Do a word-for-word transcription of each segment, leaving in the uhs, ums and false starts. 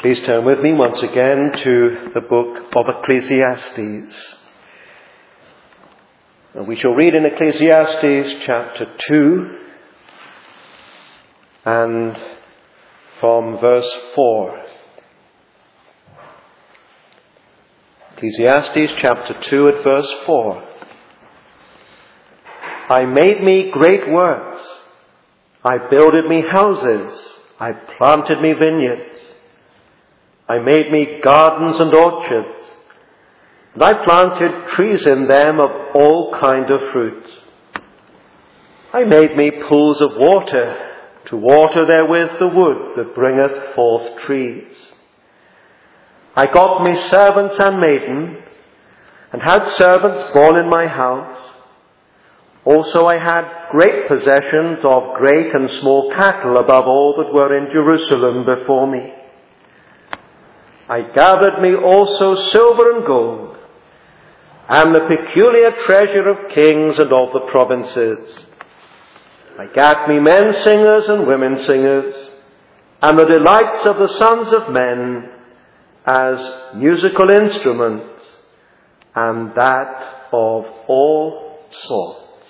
Please turn with me once again to the book of Ecclesiastes. And we shall read in Ecclesiastes chapter two and from verse four. Ecclesiastes chapter two at verse four. I made me great works. I builded me houses. I planted me vineyards. I made me gardens and orchards, and I planted trees in them of all kind of fruits. I made me pools of water, to water therewith the wood that bringeth forth trees. I got me servants and maidens, and had servants born in my house. Also I had great possessions of great and small cattle above all that were in Jerusalem before me. I gathered me also silver and gold, and the peculiar treasure of kings and of the provinces. I gat me men singers and women singers, and the delights of the sons of men as musical instruments, and that of all sorts.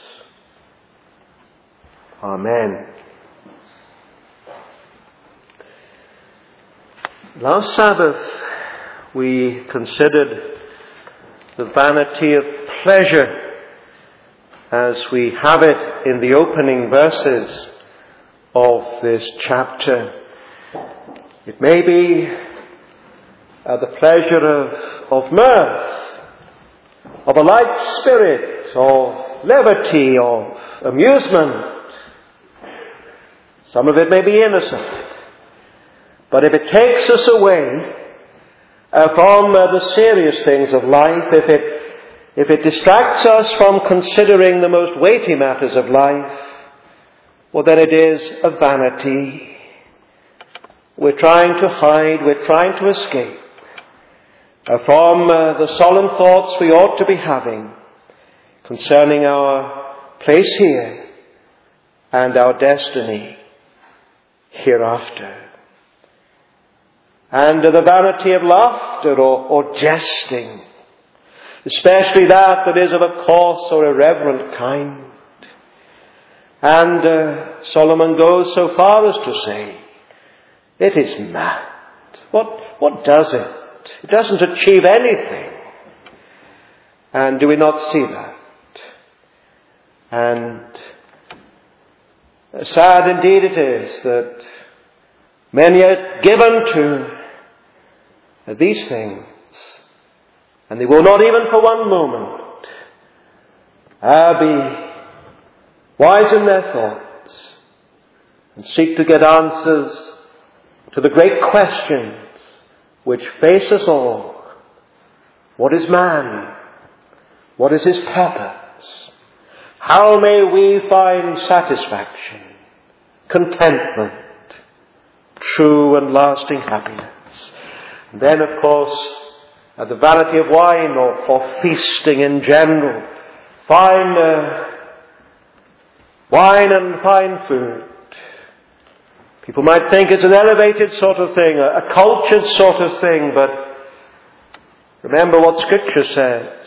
Amen. Last Sabbath we considered the vanity of pleasure as we have it in the opening verses of this chapter. It may be uh, the pleasure of, of mirth, of a light spirit, of levity, of amusement. Some of it may be innocent. But if it takes us away uh, from uh, the serious things of life, if it, if it distracts us from considering the most weighty matters of life, well, then it is a vanity. We're trying to hide, we're trying to escape uh, from uh, the solemn thoughts we ought to be having concerning our place here and our destiny hereafter. And the vanity of laughter or, or jesting, especially that that is of a coarse or irreverent kind. And uh, Solomon goes so far as to say, it is mad. What, what does it? It doesn't achieve anything. And do we not see that? And sad indeed it is that many are given to these things, and they will not even for one moment uh, be wise in their thoughts and seek to get answers to the great questions which face us all. What is man? What is his purpose? How may we find satisfaction, contentment, true and lasting happiness? And then, of course, uh, the vanity of wine or, or feasting in general. Fine uh, wine and fine food. People might think it's an elevated sort of thing, a, a cultured sort of thing, but remember what Scripture says.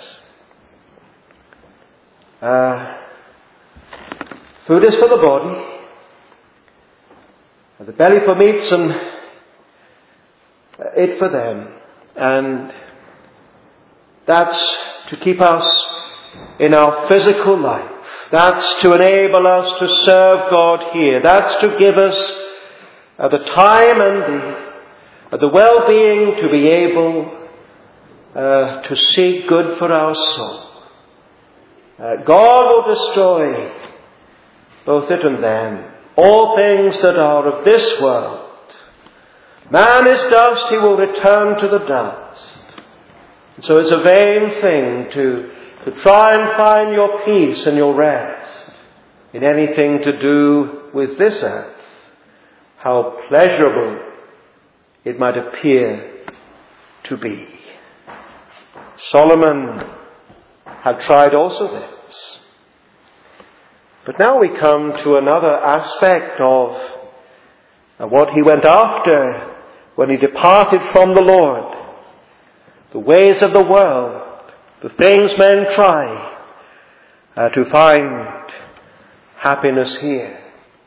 Uh, food is for the body, and the belly for meats, and it for them. And that's to keep us in our physical life. That's to enable us to serve God here. That's to give us uh, the time and the, uh, the well-being to be able uh, to seek good for our soul. Uh, God will destroy both it and them, all things that are of this world. Man is dust, he will return to the dust. And so it's a vain thing to, to try and find your peace and your rest in anything to do with this earth. How pleasurable it might appear to be. Solomon had tried also this. But now we come to another aspect of what he went after when he departed from the Lord, the ways of the world, the things men try uh, to find happiness here.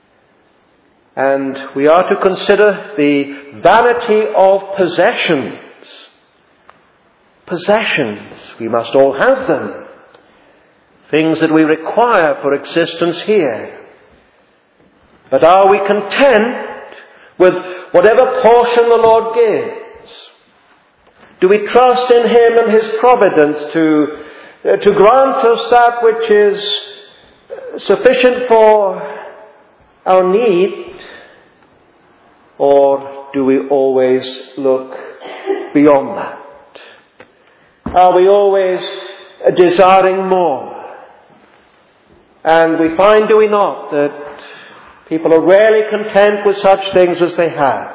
And we are to consider the vanity of possessions. Possessions, we must all have them. Things that we require for existence here. But are we content with whatever portion the Lord gives? Do we trust in Him and His providence to, uh, to grant us that which is sufficient for our need? Or do we always look beyond that? Are we always desiring more? And we find, do we not, that people are rarely content with such things as they have.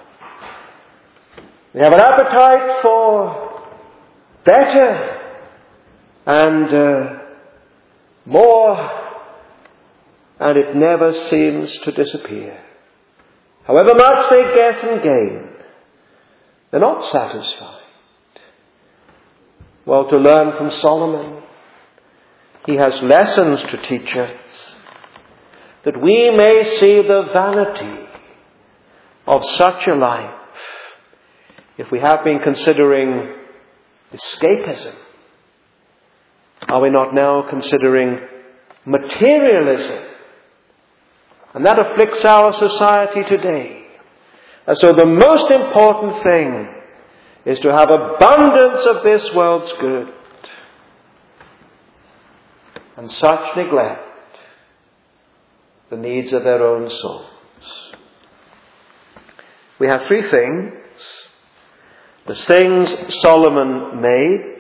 They have an appetite for better and uh, more, and it never seems to disappear. However much they get and gain, they're not satisfied. Well, to learn from Solomon, he has lessons to teach us, that we may see the vanity of such a life. If we have been considering escapism, are we not now considering materialism? And that afflicts our society today. And so the most important thing is to have abundance of this world's good. And such neglect the needs of their own souls. We have three things. The things Solomon made,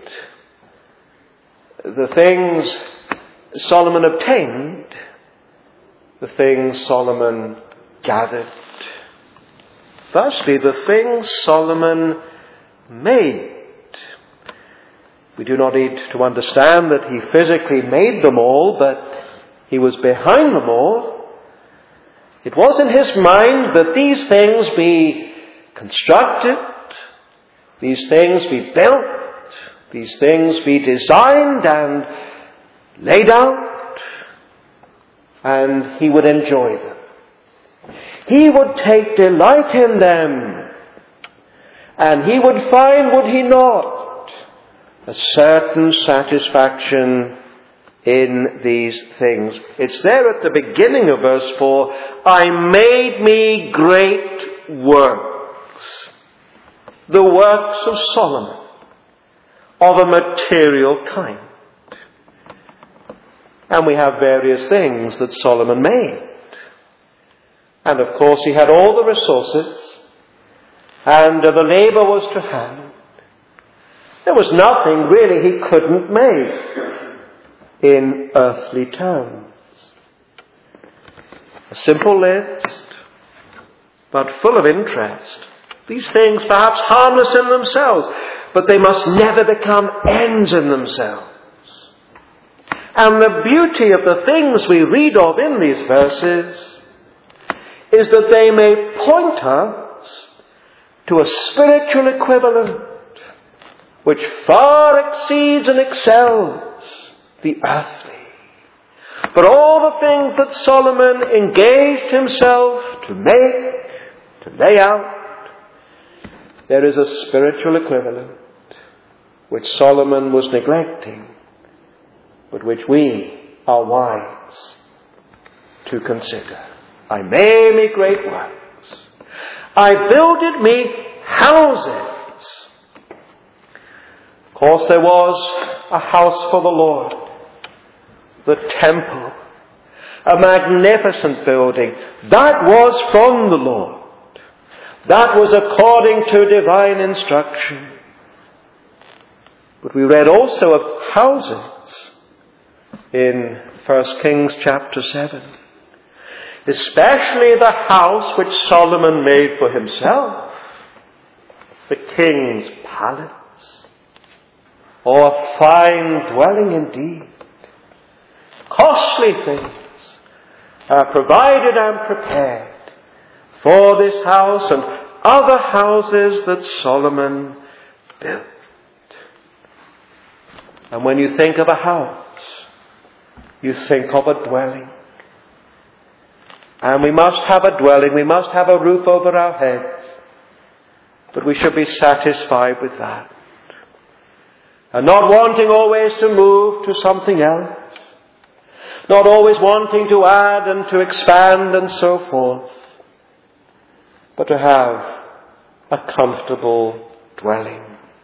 the things Solomon obtained, the things Solomon gathered. Firstly, the things Solomon made. We do not need to understand that he physically made them all, but he was behind them all. It was in his mind that these things be constructed, these things be built, these things be designed and laid out, and he would enjoy them. He would take delight in them, and he would find, would he not, a certain satisfaction in these things. It's there at the beginning of verse four, I made me great works. The works of Solomon, of a material kind. And we have various things that Solomon made. And of course he had all the resources, and uh, the labour was to hand. There was nothing really he couldn't make in earthly terms. A simple list, but full of interest. These things perhaps harmless in themselves, but they must never become ends in themselves. And the beauty of the things we read of in these verses is that they may point us to a spiritual equivalent which far exceeds and excels the earthly. But all the things that Solomon engaged himself to make, to lay out, there is a spiritual equivalent which Solomon was neglecting, but which we are wise to consider. I made me great works. I builded me houses. Of course, there was a house for the Lord, the temple, a magnificent building. That was from the Lord. That was according to divine instruction. But we read also of houses in First Kings chapter seven. Especially the house which Solomon made for himself. The king's palace. Oh, a fine dwelling indeed. Costly things are provided and prepared for this house, and other houses that Solomon built. And when you think of a house, you think of a dwelling. And we must have a dwelling, we must have a roof over our heads, but we should be satisfied with that. And not wanting always to move to something else, not always wanting to add and to expand and so forth, but to have a comfortable dwelling.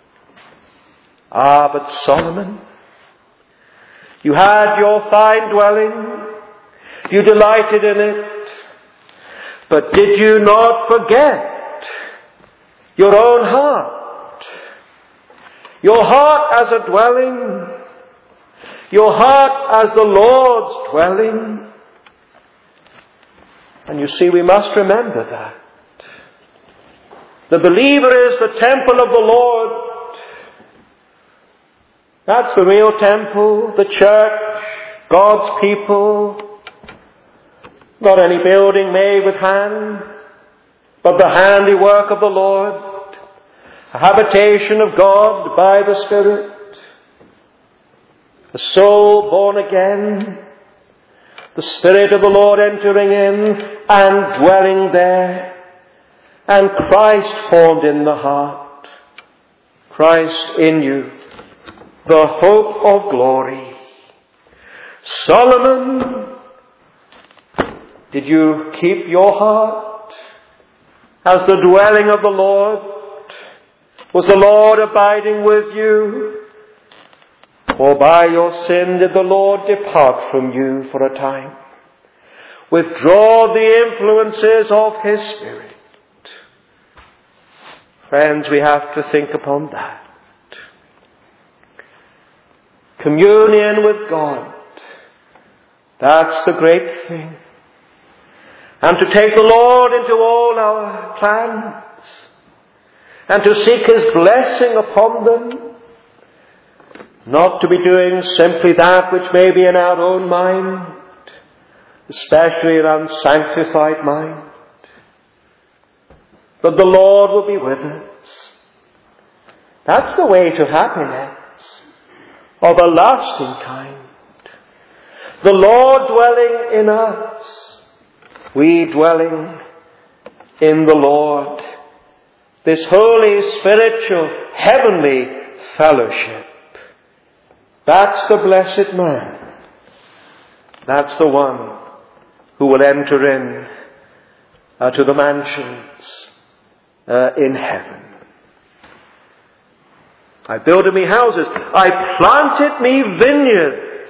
Ah, but Solomon, you had your fine dwelling, you delighted in it, but did you not forget your own heart? Your heart as a dwelling, your heart as the Lord's dwelling. And you see, we must remember that. The believer is the temple of the Lord. That's the real temple, the church, God's people. Not any building made with hands, but the handiwork of the Lord, a habitation of God by the Spirit, the soul born again, the Spirit of the Lord entering in and dwelling there, and Christ formed in the heart, Christ in you, the hope of glory. Solomon, did you keep your heart as the dwelling of the Lord? Was the Lord abiding with you? Or by your sin did the Lord depart from you for a time? Withdraw the influences of His Spirit. Friends, we have to think upon that. Communion with God. That's the great thing. And to take the Lord into all our plans. And to seek His blessing upon them. Not to be doing simply that which may be in our own mind. Especially an unsanctified mind. But the Lord will be with us. That's the way to happiness. Of a lasting kind. The Lord dwelling in us. We dwelling in the Lord. This holy, spiritual, heavenly fellowship. That's the blessed man. That's the one who will enter in uh, to the mansions uh, in heaven. I builded me houses. I planted me vineyards.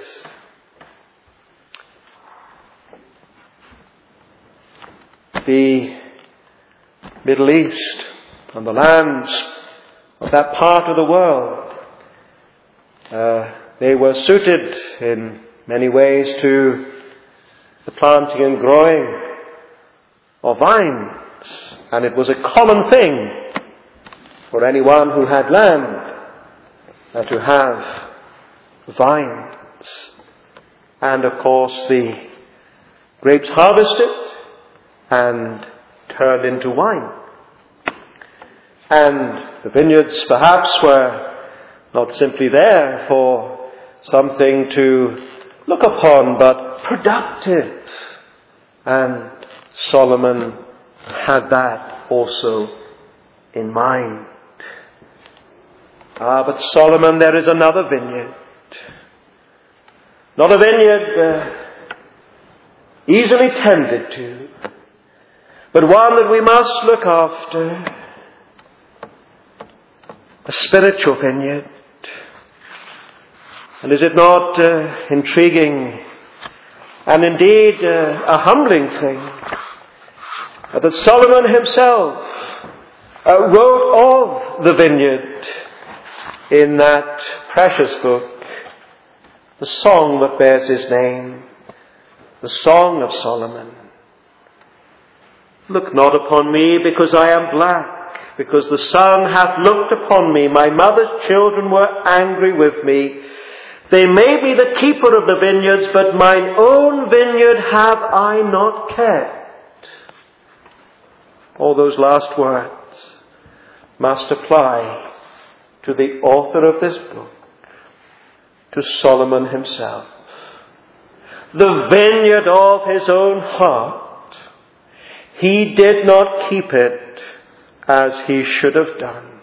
The Middle East and the lands of that part of the world, uh, they were suited in many ways to the planting and growing of vines. And it was a common thing for anyone who had land uh, to have vines. And of course the grapes harvested and turned into wine. And the vineyards perhaps were not simply there for something to look upon, but productive. And Solomon had that also in mind. Ah, but Solomon, there is another vineyard. Not a vineyard uh, easily tended to, but one that we must look after. A spiritual vineyard. And is it not uh, intriguing and indeed uh, a humbling thing uh, that Solomon himself uh, wrote of the vineyard in that precious book, the song that bears his name, the Song of Solomon. Look not upon me because I am black, because the sun hath looked upon me. My mother's children were angry with me. They may be the keeper of the vineyards, but mine own vineyard have I not kept. All those last words. must apply to the author of this book, to Solomon himself. The vineyard of his own heart, he did not keep it as he should have done.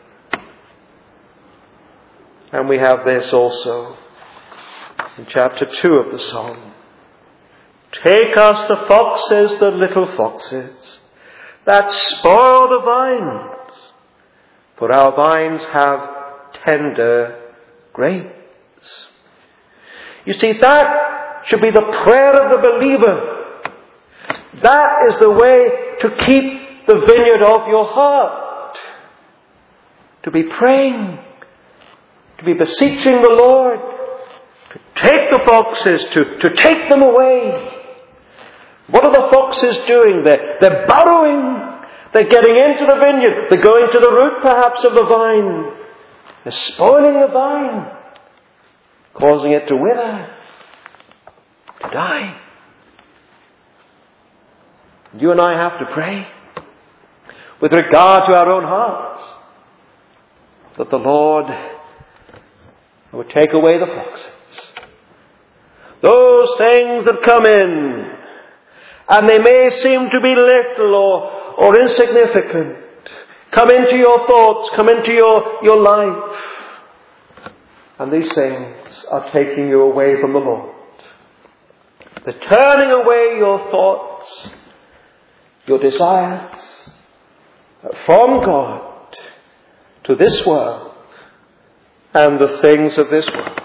And we have this also in chapter two of the Psalm. Take us the foxes, the little foxes, that spoil the vines, for our vines have tender grapes. You see, that should be the prayer of the believer. That is the way to keep the vineyard of your heart. To be praying, to be beseeching the Lord, to take the foxes, to, to take them away. What are the foxes doing? They're, they're burrowing. They're getting into the vineyard. They're going to the root perhaps of the vine. They're spoiling the vine, causing it to wither, to die. You and I have to pray with regard to our own hearts that the Lord would take away the foxes. Those things that come in, and they may seem to be little or, or insignificant, come into your thoughts, come into your, your life. And these things are taking you away from the Lord. They're turning away your thoughts, your desires, from God to this world and the things of this world.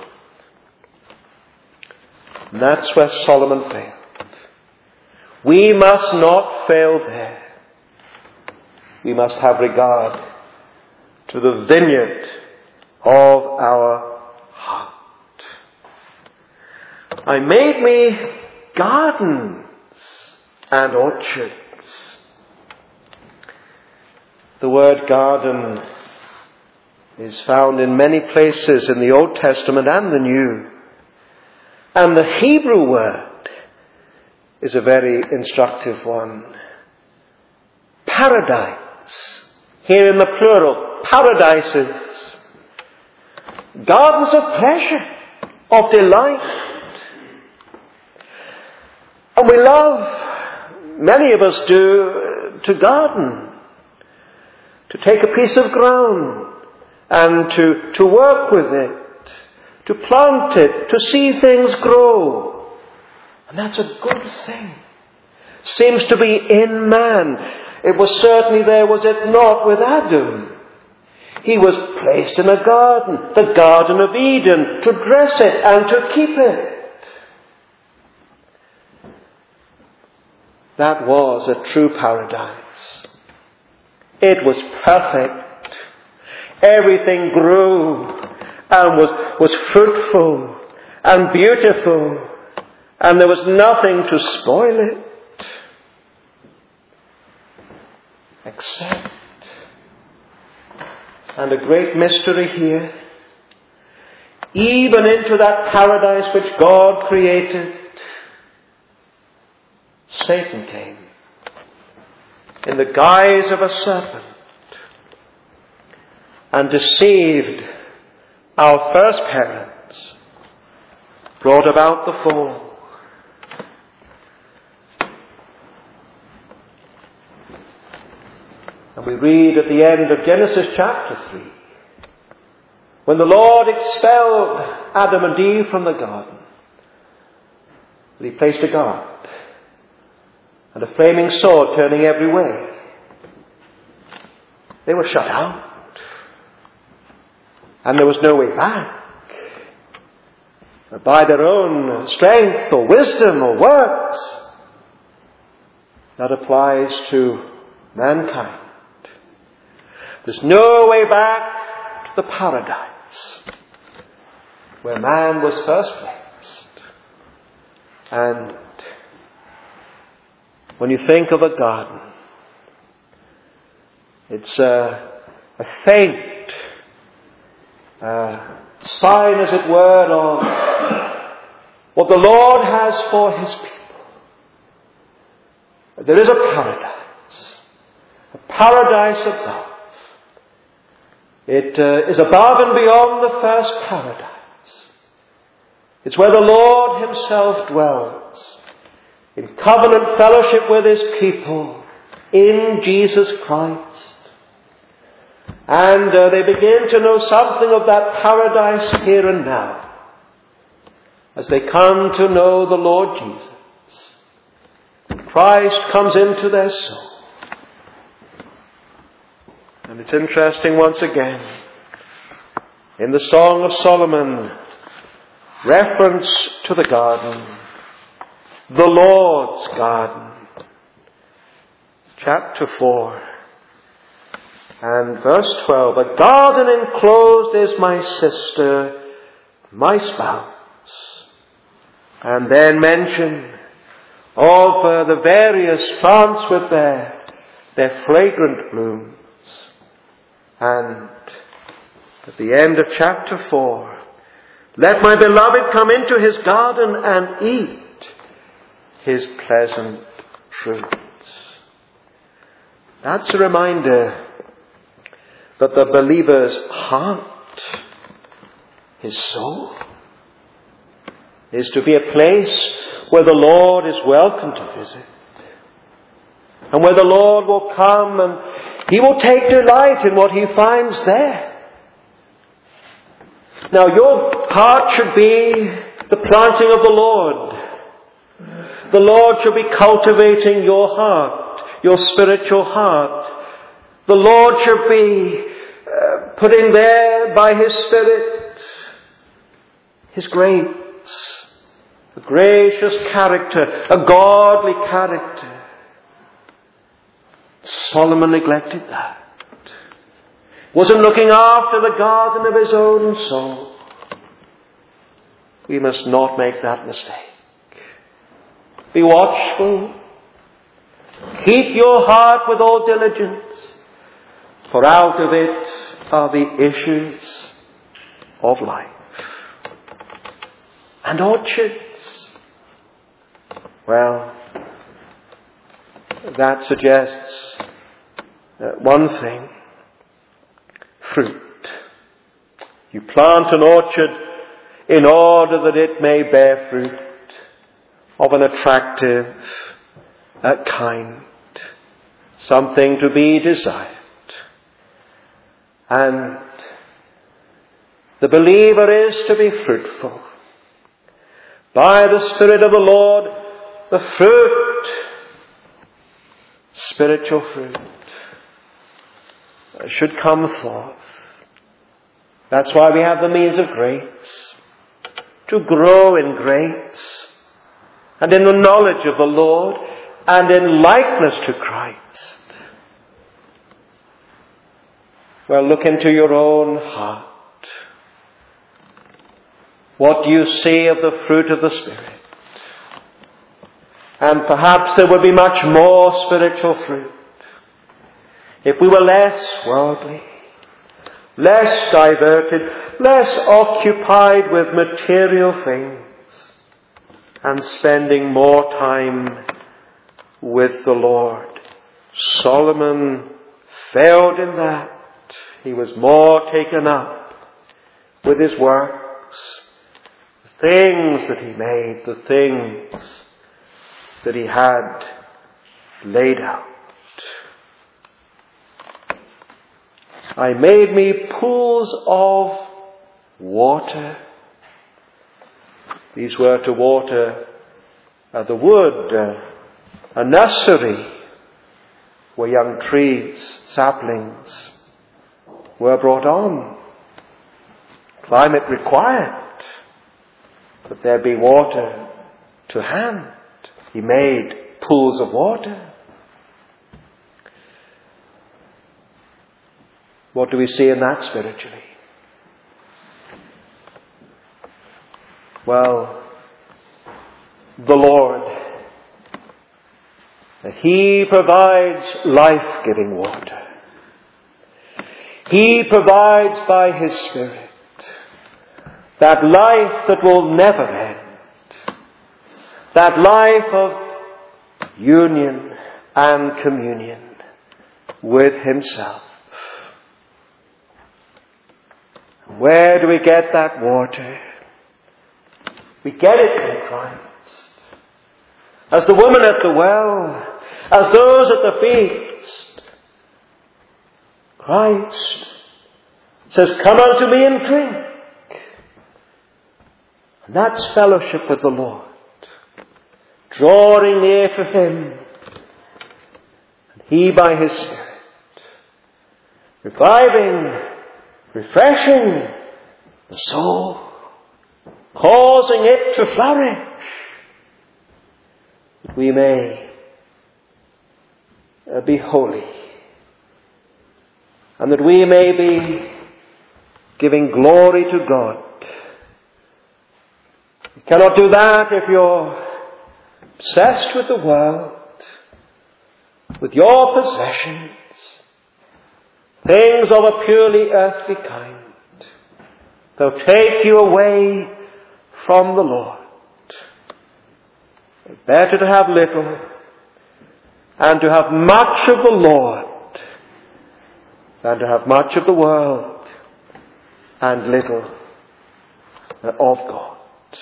And that's where Solomon failed. We must not fail there. We must have regard to the vineyard of our heart. I made me gardens and orchards. The word garden is found in many places in the Old Testament and the New. And the Hebrew word is a very instructive one. Paradise. Here in the plural, paradises. Gardens of pleasure, of delight. And we love, many of us do, to garden. To take a piece of ground and to, to work with it. To plant it, to see things grow. And that's a good thing. Seems to be in man. It was certainly there, was it not, with Adam. He was placed in a garden, the Garden of Eden, to dress it and to keep it. That was a true paradise. It was perfect. Everything grew and was, was fruitful and beautiful. And there was nothing to spoil it. Except, and a great mystery here, even into that paradise which God created, Satan came in the guise of a serpent and deceived our first parents, brought about the fall. And we read at the end of Genesis chapter three, when the Lord expelled Adam and Eve from the garden, He placed a guard and a flaming sword turning every way. They were shut out, and there was no way back. By their own strength or wisdom or works. That applies to mankind. There's no way back to the paradise where man was first placed. And when you think of a garden, it's a, a faint uh, sign, as it were, of what the Lord has for His people. There is a paradise, a paradise above. It uh, is above and beyond the first paradise. It's where the Lord himself dwells, in covenant fellowship with his people, in Jesus Christ. And uh, they begin to know something of that paradise here and now, as they come to know the Lord Jesus. Christ comes into their soul. And it's interesting once again, in the Song of Solomon, reference to the garden, the Lord's garden. Chapter four and verse twelve. A garden enclosed is my sister, my spouse. And then mention of uh, the various plants with their, their fragrant blooms. And at the end of chapter four, let my beloved come into his garden and eat his pleasant fruits. That's a reminder that the believer's heart, his soul, is to be a place where the Lord is welcome to visit. And where the Lord will come and he will take delight in what he finds there. Now your heart should be the planting of the Lord. The Lord should be cultivating your heart, your spiritual heart. The Lord should be uh, putting there by his Spirit his grace, a gracious character, a godly character. Solomon neglected that. Wasn't looking after the garden of his own soul. We must not make that mistake. Be watchful. Keep your heart with all diligence, for out of it are the issues of life. And orchards. Well, that suggests uh, one thing. Fruit. You plant an orchard in order that it may bear fruit of an attractive uh, kind. Something to be desired. And the believer is to be fruitful. By the Spirit of the Lord, the fruit, spiritual fruit, should come forth. That's why we have the means of grace, to grow in grace and in the knowledge of the Lord and in likeness to Christ. Well, look into your own heart. What do you see of the fruit of the Spirit? And perhaps there would be much more spiritual fruit if we were less worldly, less diverted, less occupied with material things, and spending more time with the Lord. Solomon failed in that. He was more taken up with his works, the things that he made, the things that he had laid out. I made me pools of water. These were to water uh, the wood, uh, a nursery where young trees, saplings, were brought on. Climate required that there be water to hand. He made pools of water. What do we see in that spiritually? Well, the Lord, He provides life-giving water. He provides by His Spirit that life that will never end. That life of union and communion with Himself. Where do we get that water? We get it in Christ. As the woman at the well, as those at the feast, Christ says, come unto me and drink. And that's fellowship with the Lord. Drawing near to Him. And He by His Spirit. Reviving, refreshing the soul. Causing it to flourish. That we may uh, be holy. And that we may be giving glory to God. You cannot do that if you're obsessed with the world, with your possessions, things of a purely earthly kind. They'll take you away from the Lord. It's better to have little and to have much of the Lord than to have much of the world and little of God.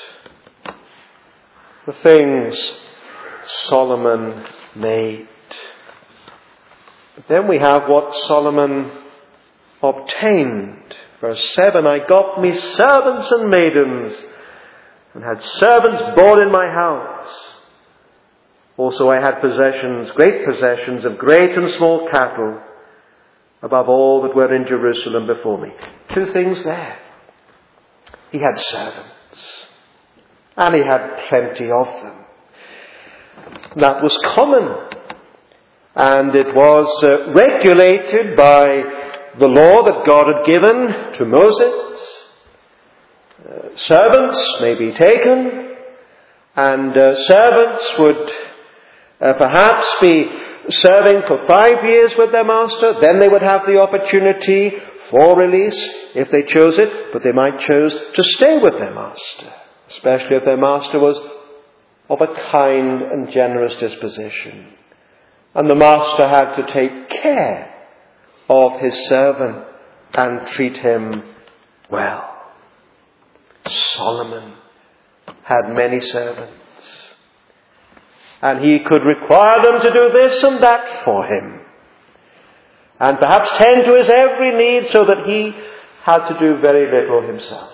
The things Solomon made. But then we have what Solomon obtained. Verse seven, I got me servants and maidens, and had servants born in my house. Also I had possessions, great possessions of great and small cattle, above all that were in Jerusalem before me. Two things there. He had servants. And he had plenty of them. That was common. And it was uh, regulated by the law that God had given to Moses. Uh, servants may be taken, and uh, servants would uh, perhaps be serving for five years with their master. Then they would have the opportunity for release if they chose it, but they might choose to stay with their master. Especially if their master was of a kind and generous disposition. And the master had to take care of his servant and treat him well. Solomon had many servants. And he could require them to do this and that for him. And perhaps tend to his every need so that he had to do very little himself.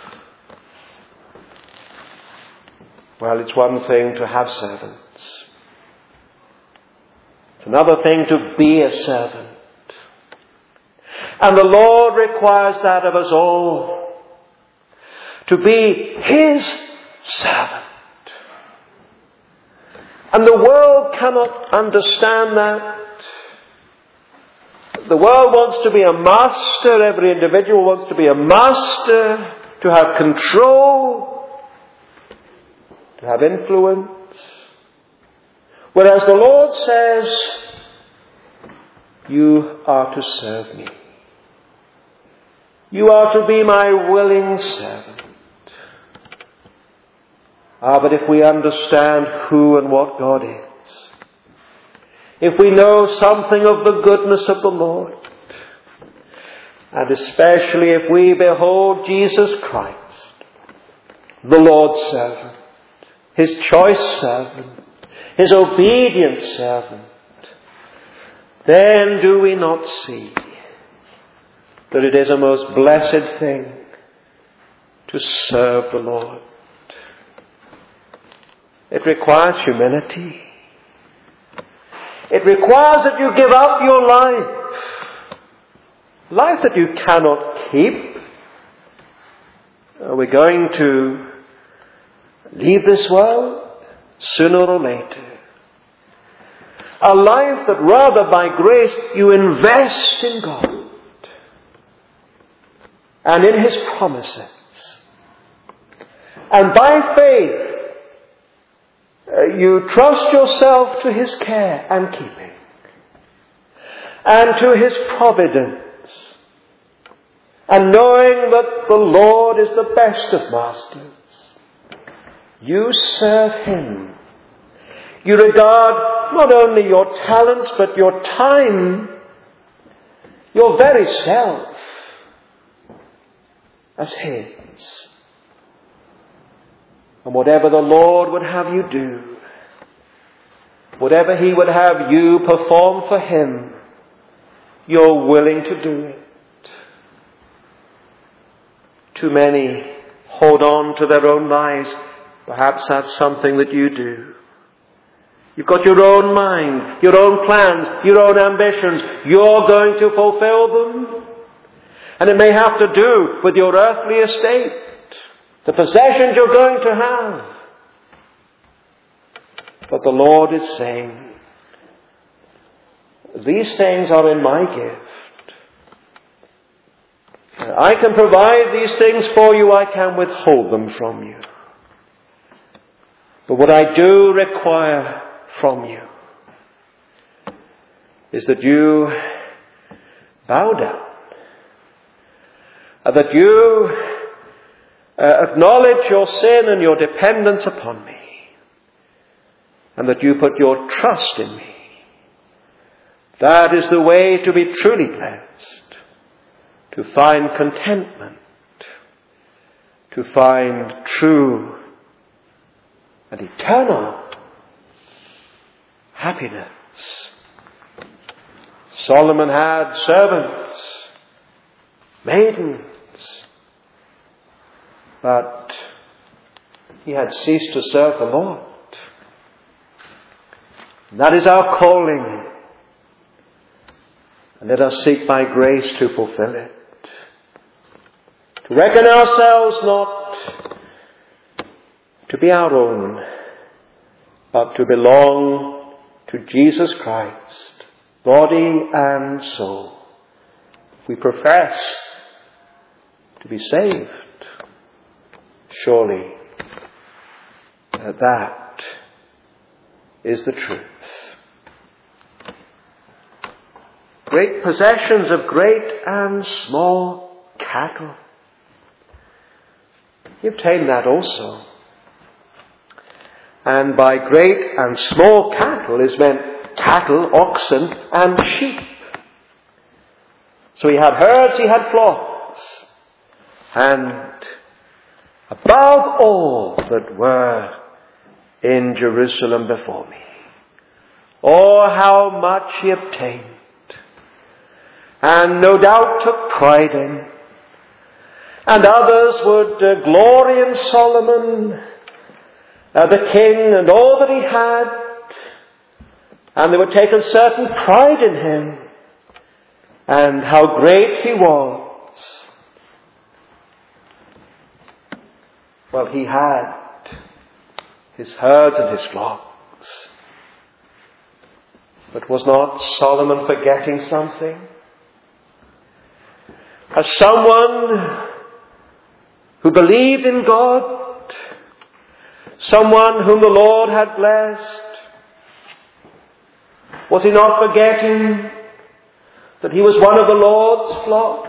Well, it's one thing to have servants. It's another thing to be a servant. And the Lord requires that of us all. To be His servant. And the world cannot understand that. The world wants to be a master. Every individual wants to be a master. To have control. To have influence. Whereas the Lord says, you are to serve me. You are to be my willing servant. Ah, but if we understand who and what God is, if we know something of the goodness of the Lord, and especially if we behold Jesus Christ, the Lord's servant, His choice servant, His obedient servant, then do we not see that it is a most blessed thing to serve the Lord? It requires humility. It requires that you give up your life. Life that you cannot keep. Are we going to leave this world sooner or later? A life that rather by grace you invest in God and in His promises. And by faith uh, you trust yourself to His care and keeping and to His providence. And knowing that the Lord is the best of masters, you serve Him. You regard not only your talents, but your time, your very self, as his. And whatever the Lord would have you do, whatever he would have you perform for him, you're willing to do it. Too many hold on to their own lives. Perhaps that's something that you do. You've got your own mind, your own plans, your own ambitions. You're going to fulfill them. And it may have to do with your earthly estate, the possessions you're going to have. But the Lord is saying, these things are in my gift. I can provide these things for you. I can withhold them from you. But what I do require from you is that you bow down, and that you uh, acknowledge your sin and your dependence upon me, and that you put your trust in me. That is the way to be truly blessed, to find contentment, to find true and eternal happiness. Solomon had servants, maidens, but he had ceased to serve the Lord. And that is our calling. And let us seek by grace to fulfill it. To reckon ourselves not to be our own, but to belong to Jesus Christ, body and soul. We profess to be saved. Surely uh, that is the truth. Great possessions of great and small cattle. He obtained that also. And by great and small cattle is meant cattle, oxen, and sheep. So he had herds, he had flocks. And above all that were in Jerusalem before me. Oh, how much he obtained. And no doubt took pride in. And others would uh, glory in Solomon, uh, the king, and all that he had. And they would take a certain pride in him, and how great he was. Well, he had his herds and his flocks. But was not Solomon forgetting something? As someone who believed in God, someone whom the Lord had blessed, was he not forgetting that he was one of the Lord's flock?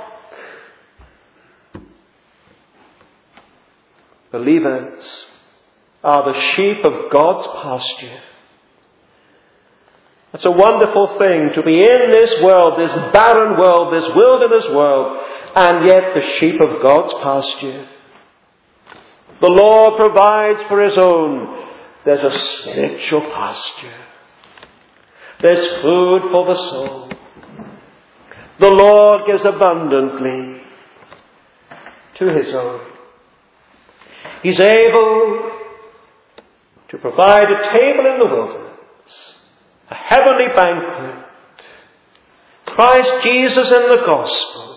Believers are the sheep of God's pasture. It's a wonderful thing to be in this world, this barren world, this wilderness world, and yet the sheep of God's pasture. The Lord provides for his own. There's a spiritual pasture. There's food for the soul. The Lord gives abundantly to his own. He's able to provide a table in the wilderness, a heavenly banquet, Christ Jesus in the gospel,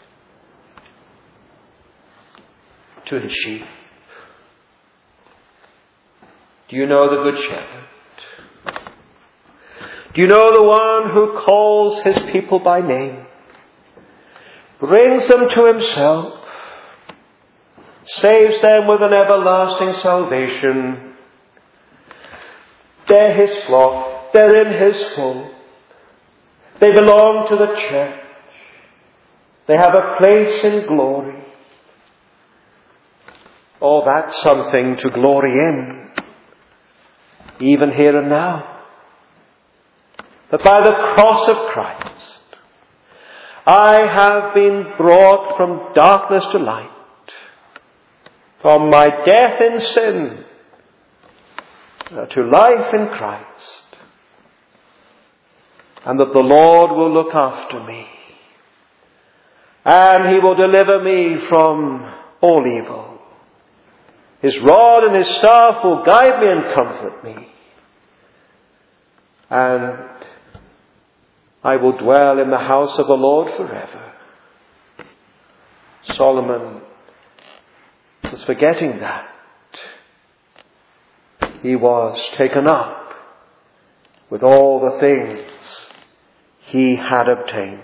to his sheep. Do you know the Good Shepherd? Do you know the one who calls his people by name, brings them to himself, saves them with an everlasting salvation? They're his flock. They're in his fold. They belong to the church. They have a place in glory. Oh, that's something to glory in, even here and now. That by the cross of Christ, I have been brought from darkness to light, from my death in sin to life in Christ, and that the Lord will look after me, and He will deliver me from all evil. His rod and His staff will guide me and comfort me, and I will dwell in the house of the Lord forever. Solomon was forgetting that. He was taken up with all the things he had obtained.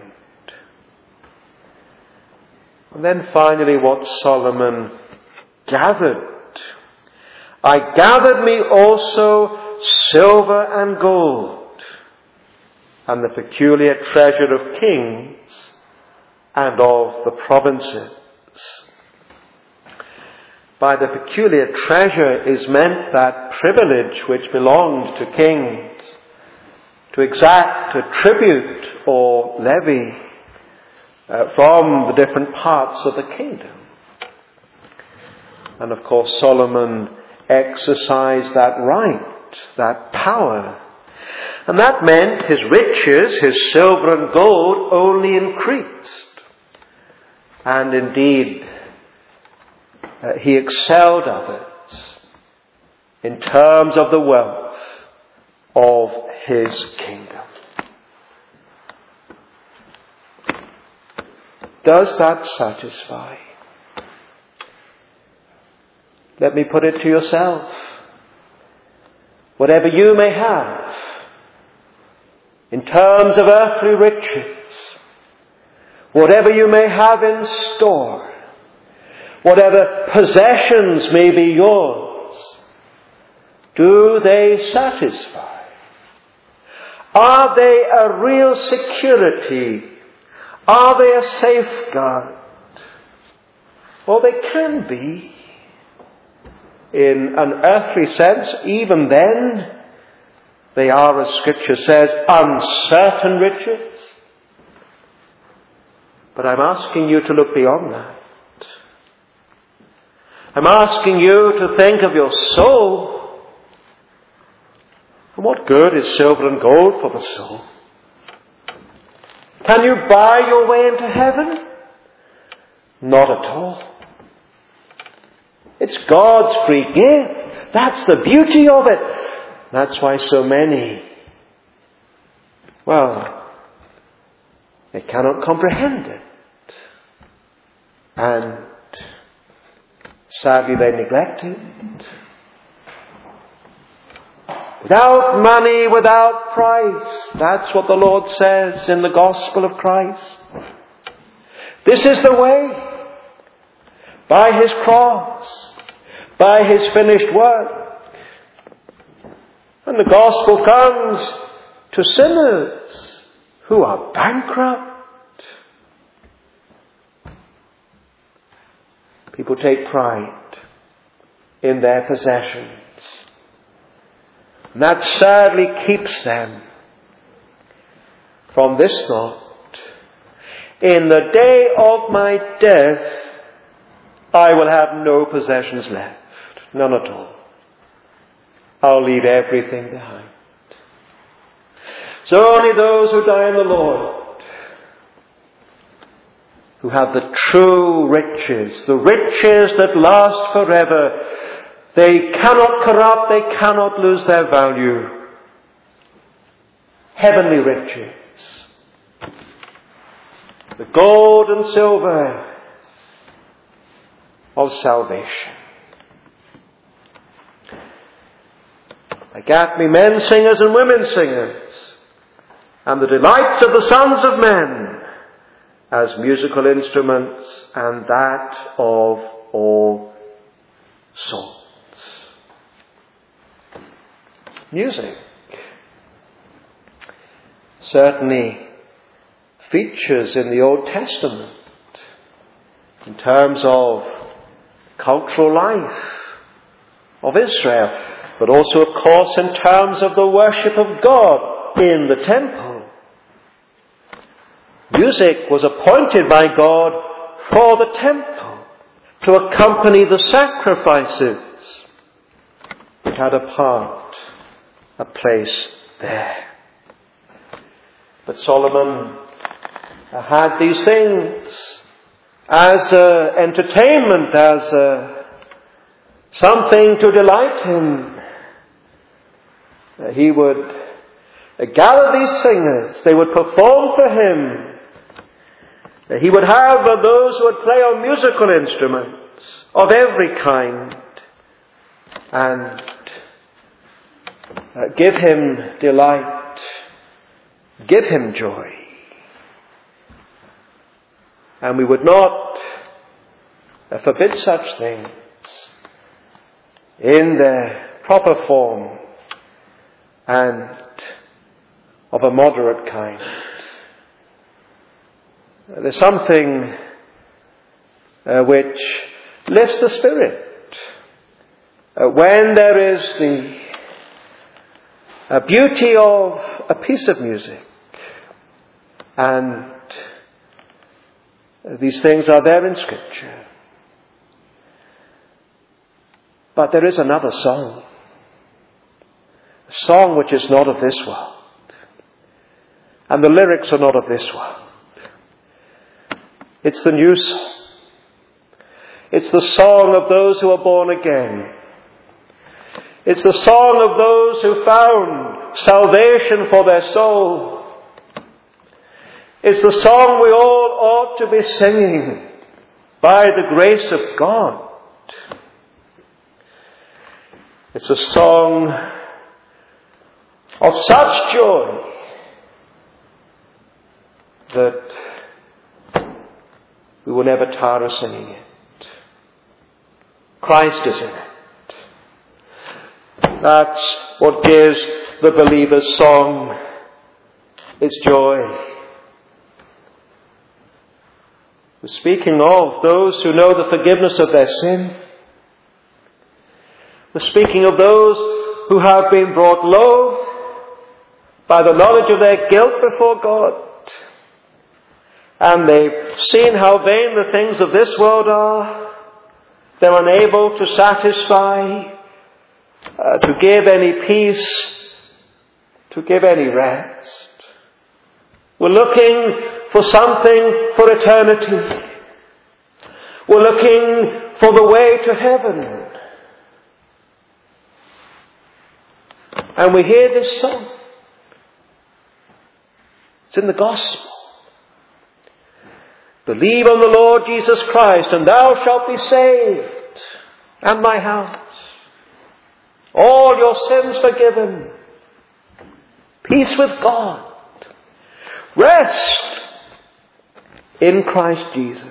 And then finally what Solomon gathered. I gathered me also silver and gold, and the peculiar treasure of kings and of the provinces. By the peculiar treasure is meant that privilege which belonged to kings to exact a tribute or levy uh, from the different parts of the kingdom. And of course Solomon exercised that right, that power. And that meant his riches, his silver and gold, only increased. And indeed, uh, he excelled others in terms of the wealth of his kingdom. Does that satisfy? Let me put it to yourself. Whatever you may have in terms of earthly riches, whatever you may have in store, whatever possessions may be yours, do they satisfy? Are they a real security? Are they a safeguard? Well, they can be. In an earthly sense, even then, they are, as Scripture says, uncertain riches. But I'm asking you to look beyond that. I'm asking you to think of your soul. And what good is silver and gold for the soul? Can you buy your way into heaven? Not at all. It's God's free gift. That's the beauty of it. That's why so many, well, they cannot comprehend it. And sadly they neglect it. Without money, without price. That's what the Lord says in the gospel of Christ. This is the way. By His cross. By His finished work. And the gospel comes to sinners who are bankrupt. People take pride in their possessions. And that sadly keeps them from this thought. In the day of my death, I will have no possessions left. None at all. I'll leave everything behind. So only those who die in the Lord, who have the true riches, the riches that last forever, they cannot corrupt, they cannot lose their value. Heavenly riches. The gold and silver of salvation. I gat me men singers and women singers, and the delights of the sons of men as musical instruments, and that of all sorts. Music certainly features in the Old Testament in terms of cultural life of Israel, but also, of course, in terms of the worship of God in the temple. Music was appointed by God for the temple, to accompany the sacrifices. It had a part, a place there. But Solomon had these things as uh, entertainment, as uh, something to delight him. Uh, he would uh, gather these singers. They would perform for him. Uh, he would have uh, those who would play on musical instruments of every kind and uh, give him delight, give him joy. And we would not uh, forbid such things in their proper form and of a moderate kind. Uh, there's something uh, which lifts the spirit uh, when there is the uh, beauty of a piece of music, and these things are there in Scripture. But there is another song. A song which is not of this world. And the lyrics are not of this world. It's the new song. It's the song of those who are born again. It's the song of those who found salvation for their soul. It's the song we all ought to be singing by the grace of God. It's a song of such joy that we will never tire of singing it. Christ is in it. That's what gives the believer's song its joy. Speaking of those who know the forgiveness of their sin, we're speaking of those who have been brought low by the knowledge of their guilt before God, and they've seen how vain the things of this world are. They're unable to satisfy, uh, to give any peace, to give any rest. We're looking for something for eternity. We're looking for the way to heaven. And we hear this song. It's in the Gospel. Believe on the Lord Jesus Christ, and thou shalt be saved, and thy house. All your sins forgiven. Peace with God. Rest in Christ Jesus.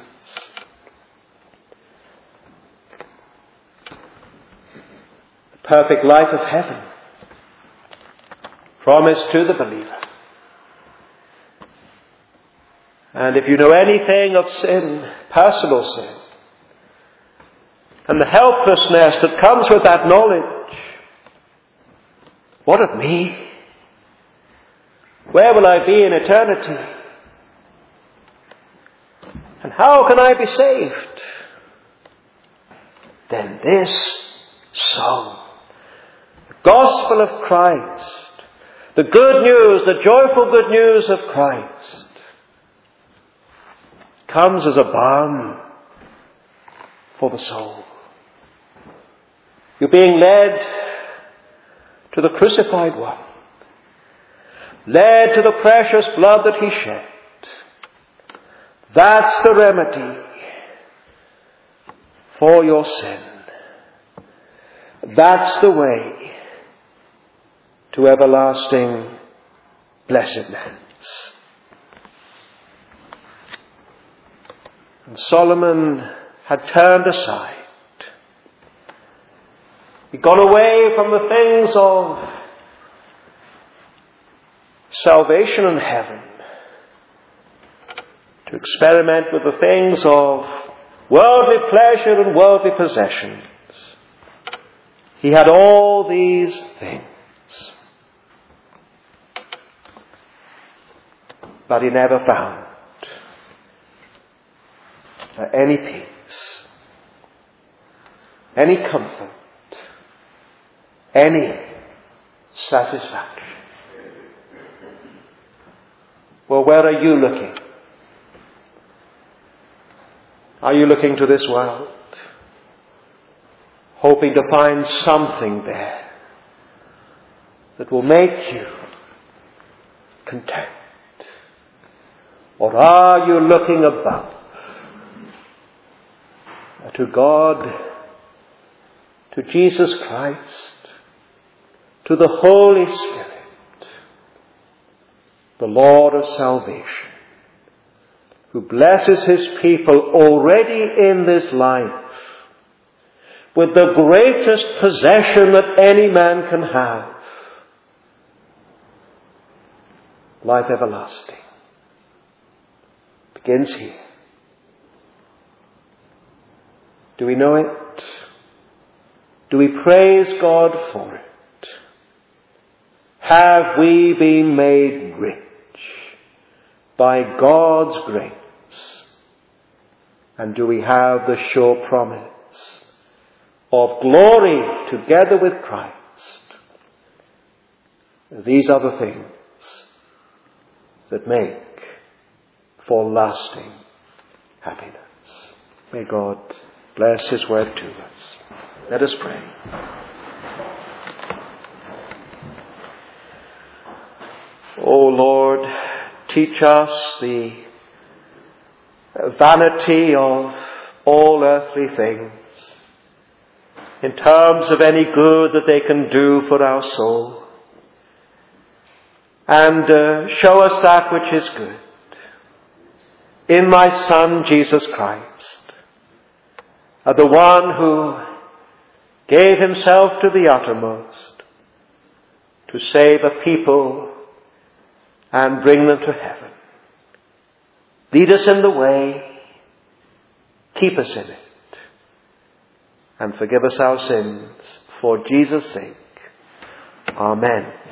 The perfect life of heaven promised to the believer. And if you know anything of sin, personal sin, and the helplessness that comes with that knowledge, what of me? Where will I be in eternity? And how can I be saved? Then this song, the gospel of Christ, the good news, the joyful good news of Christ, comes as a balm for the soul. You're being led to the crucified one, led to the precious blood that he shed. That's the remedy for your sin. That's the way to everlasting blessedness. And Solomon had turned aside. He'd gone away from the things of salvation and heaven to experiment with the things of worldly pleasure and worldly possessions. He had all these things, but he never found any peace. any comfort, any satisfaction. Well, where are you looking? Are you looking to this world, hoping to find something there that will make you content? Or are you looking above to God, to Jesus Christ, to the Holy Spirit, the Lord of salvation, who blesses his people already in this life with the greatest possession that any man can have, life everlasting? Begins here. Do we know it? Do we praise God for it? Have we been made rich by God's grace? And do we have the sure promise of glory together with Christ? These are the things that make for lasting happiness. May God bless his word to us. Let us pray. O Lord, teach us the vanity of all earthly things in terms of any good that they can do for our soul. And uh, show us that which is good in thy Son, Jesus Christ, uh, the one who gave himself to the uttermost to save a people and bring them to heaven. Lead us in the way, keep us in it, and forgive us our sins for Jesus' sake. Amen.